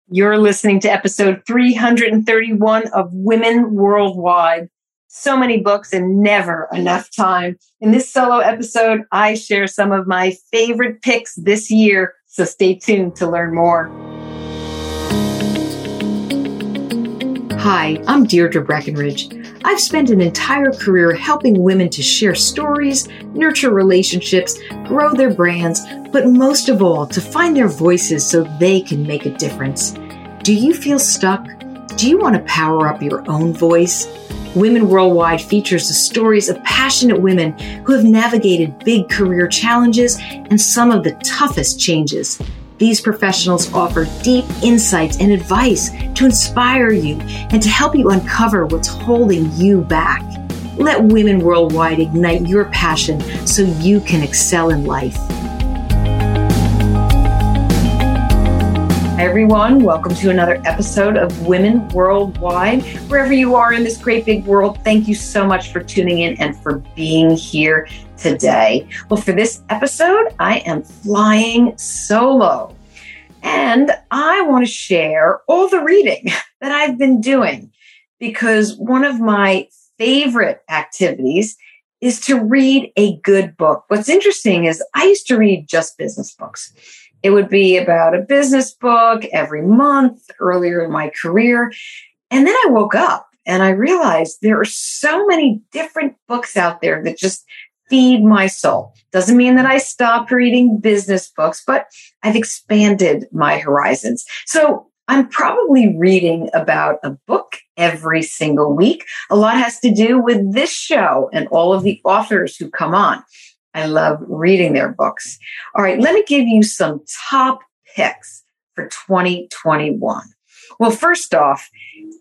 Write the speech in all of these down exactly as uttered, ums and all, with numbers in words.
You're listening to episode three hundred thirty-one of Women Worldwide. So many books and never enough time. In this solo episode, I share some of my favorite picks this year, so stay tuned to learn more. Hi, I'm Deirdre Breckenridge. I've spent an entire career helping women to share stories, nurture relationships, grow their brands, but most of all, to find their voices so they can make a difference. Do you feel stuck? Do you want to power up your own voice? Women Worldwide features the stories of passionate women who have navigated big career challenges and some of the toughest changes. These professionals offer deep insights and advice to inspire you and to help you uncover what's holding you back. Let Women Worldwide ignite your passion so you can excel in life. Hi everyone, welcome to another episode of Women Worldwide. Wherever you are in this great big world, thank you so much for tuning in and for being here today. Well, for this episode, I am flying solo. And I want to share all the reading that I've been doing because one of my favorite activities is to read a good book. What's interesting is I used to read just business books. It would be about a business book every month earlier in my career. And then I woke up and I realized there are so many different books out there that just feed my soul. Doesn't mean that I stopped reading business books, but I've expanded my horizons. So I'm probably reading about a book every single week. A lot has to do with this show and all of the authors who come on. I love reading their books. All right, let me give you some top picks for twenty twenty-one. Well, first off,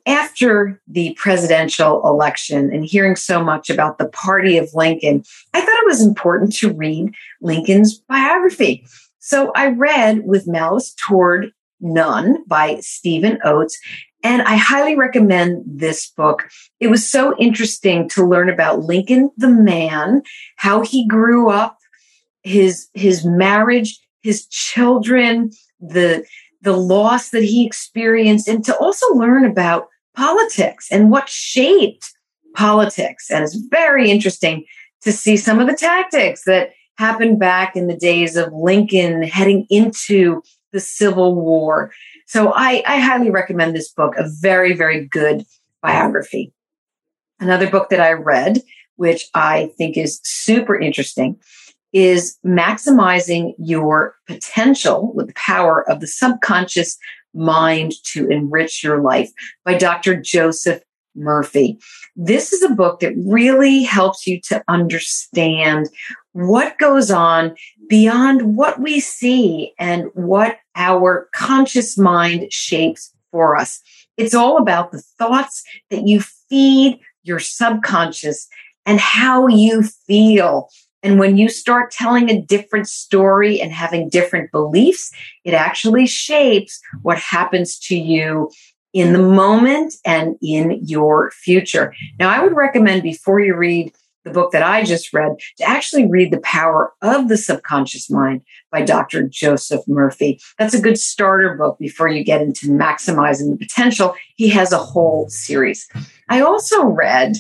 after the presidential election and hearing so much about the party of Lincoln, I thought it was important to read Lincoln's biography. So I read With Malice Toward None by Stephen Oates, and I highly recommend this book. It was so interesting to learn about Lincoln, the man, how he grew up, his, his marriage, his children, the, the loss that he experienced, and to also learn about politics and what shaped politics. And it's very interesting to see some of the tactics that happened back in the days of Lincoln heading into the Civil War. So I, I highly recommend this book, a very, very good biography. Another book that I read, which I think is super interesting, is Maximizing Your Potential with the Power of the Subconscious Mind to Enrich Your Life by Doctor Joseph Murphy. This is a book that really helps you to understand what goes on beyond what we see and what our conscious mind shapes for us. It's all about the thoughts that you feed your subconscious and how you feel. And when you start telling a different story and having different beliefs, it actually shapes what happens to you in the moment and in your future. Now, I would recommend before you read the book that I just read, to actually read The Power of the Subconscious Mind by Doctor Joseph Murphy. That's a good starter book before you get into Maximizing the Potential. He has a whole series. I also read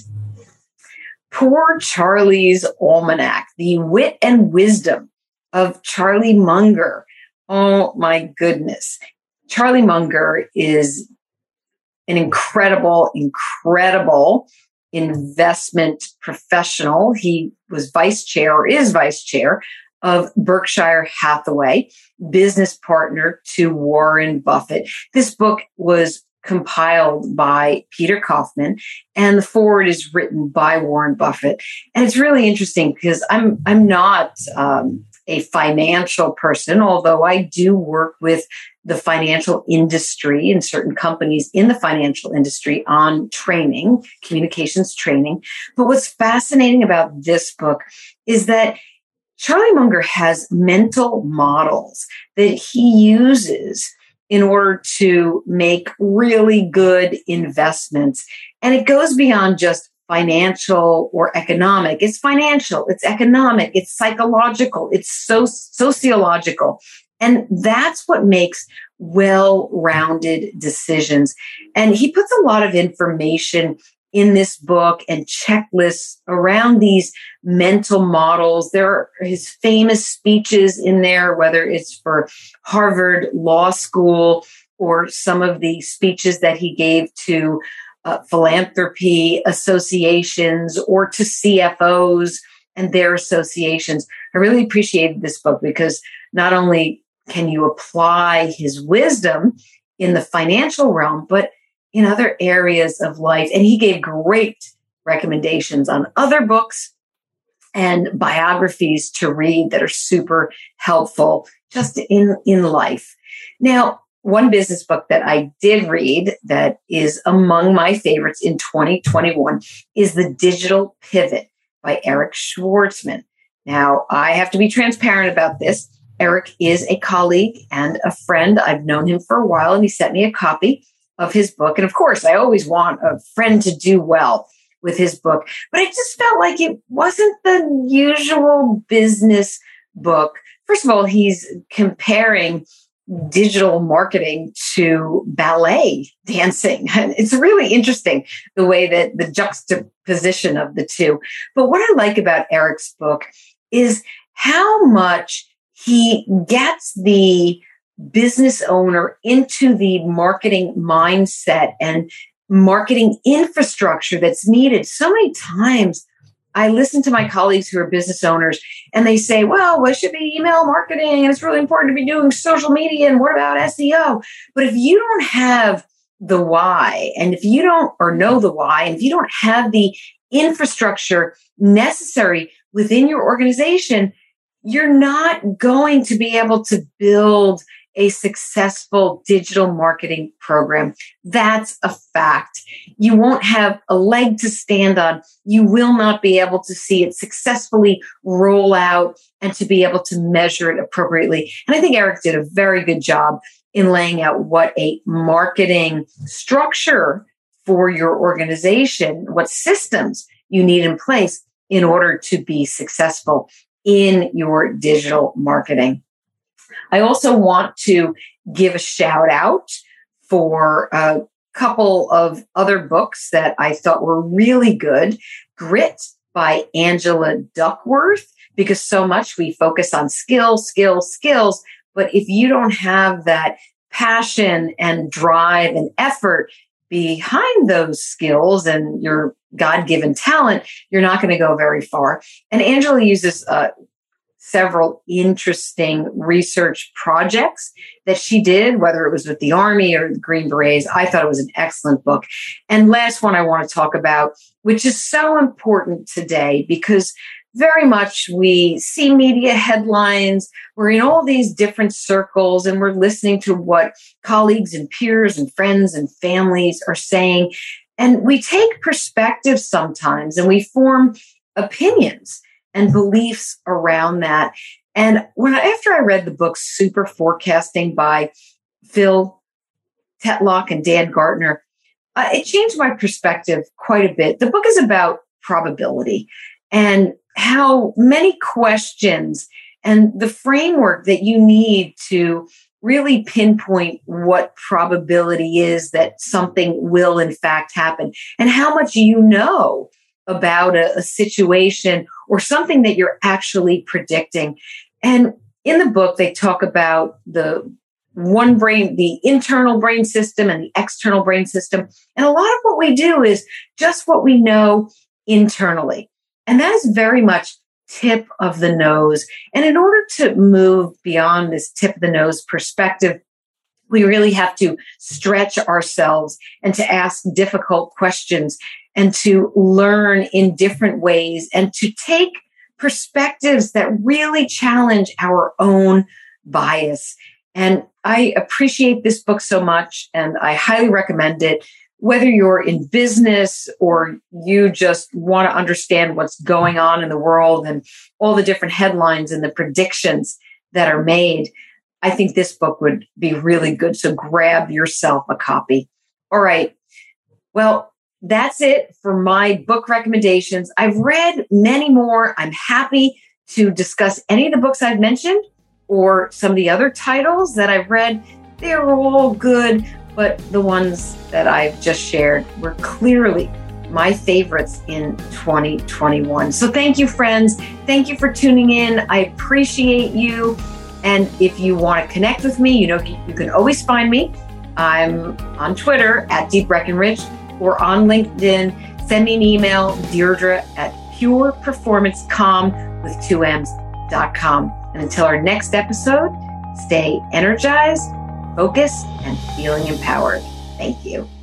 Poor Charlie's Almanac, The Wit and Wisdom of Charlie Munger. Oh my goodness. Charlie Munger is an incredible, incredible investment professional. He was vice chair or is vice chair of Berkshire Hathaway, business partner to Warren Buffett. This book was compiled by Peter Kaufman, and the foreword is written by Warren Buffett. And it's really interesting because I'm I'm not um, a financial person, although I do work with the financial industry and certain companies in the financial industry on training, communications training. But what's fascinating about this book is that Charlie Munger has mental models that he uses in order to make really good investments. And it goes beyond just financial or economic. It's financial, it's economic, it's psychological, it's so sociological. And that's what makes well-rounded decisions. And he puts a lot of information in this book and checklists around these mental models. There are his famous speeches in there, whether it's for Harvard Law School or some of the speeches that he gave to uh, philanthropy associations or to C F Os and their associations. I really appreciated this book because not only can you apply his wisdom in the financial realm, but in other areas of life. And he gave great recommendations on other books and biographies to read that are super helpful just in, in life. Now, one business book that I did read that is among my favorites in twenty twenty-one is The Digital Pivot by Eric Schwartzman. Now, I have to be transparent about this. Eric is a colleague and a friend. I've known him for a while, and he sent me a copy of his book. And of course, I always want a friend to do well with his book, but it just felt like it wasn't the usual business book. First of all, he's comparing digital marketing to ballet dancing. And it's really interesting the way that the juxtaposition of the two. But what I like about Eric's book is how much he gets the business owner into the marketing mindset and marketing infrastructure that's needed. So many times I listen to my colleagues who are business owners and they say, well, it should be email marketing and it's really important to be doing social media. And what about S E O? But if you don't have the why, and if you don't or know the why, and if you don't have the infrastructure necessary within your organization, you're not going to be able to build a successful digital marketing program. That's a fact. You won't have a leg to stand on. You will not be able to see it successfully roll out and to be able to measure it appropriately. And I think Eric did a very good job in laying out what a marketing structure for your organization, what systems you need in place in order to be successful in your digital marketing. I also want to give a shout out for a couple of other books that I thought were really good. Grit by Angela Duckworth, because so much we focus on skills, skills, skills. But if you don't have that passion and drive and effort behind those skills and your God-given talent, you're not going to go very far. And Angela uses uh, several interesting research projects that she did, whether it was with the Army or the Green Berets. I thought it was an excellent book. And last one I want to talk about, which is so important today because very much we see media headlines. We're in all these different circles and we're listening to what colleagues and peers and friends and families are saying. And we take perspective sometimes and we form opinions and beliefs around that. And when after I read the book Super Forecasting by Phil Tetlock and Dan Gardner, uh, it changed my perspective quite a bit. The book is about probability and how many questions and the framework that you need to really pinpoint what probability is that something will in fact happen and how much you know about a, a situation or something that you're actually predicting. And in the book, they talk about the one brain, the internal brain system and the external brain system. And a lot of what we do is just what we know internally. And that is very much tip of the nose. And in order to move beyond this tip of the nose perspective, we really have to stretch ourselves and to ask difficult questions and to learn in different ways and to take perspectives that really challenge our own bias. And I appreciate this book so much, and I highly recommend it. Whether you're in business or you just want to understand what's going on in the world and all the different headlines and the predictions that are made, I think this book would be really good. So grab yourself a copy. All right. Well, that's it for my book recommendations. I've read many more. I'm happy to discuss any of the books I've mentioned or some of the other titles that I've read, they're all good, but the ones that I've just shared were clearly my favorites in twenty twenty-one. So thank you, friends. Thank you for tuning in. I appreciate you. And if you want to connect with me, you know, you can always find me. I'm on Twitter at Dee Breckenridge or on LinkedIn. Send me an email, Deirdre at pure performance com with two M's dot com. And until our next episode, stay energized, focused, and feeling empowered. Thank you.